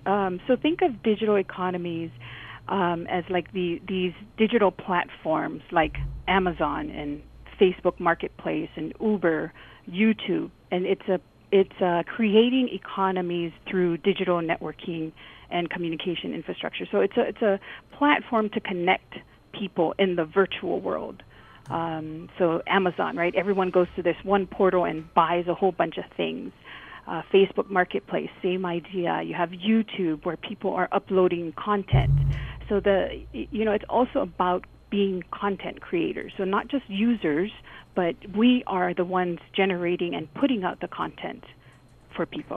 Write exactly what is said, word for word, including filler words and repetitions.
Um, so think of digital economies um, as like the these digital platforms like Amazon and Facebook Marketplace and Uber, YouTube, and it's a it's uh, creating economies through digital networking and communication infrastructure. So it's a it's a platform to connect people in the virtual world. Um, so Amazon, right? Everyone goes to this one portal and buys a whole bunch of things. Uh, Facebook Marketplace, same idea. You have YouTube where people are uploading content. So the you know it's also about being content creators. So not just users, but we are the ones generating and putting out the content for people.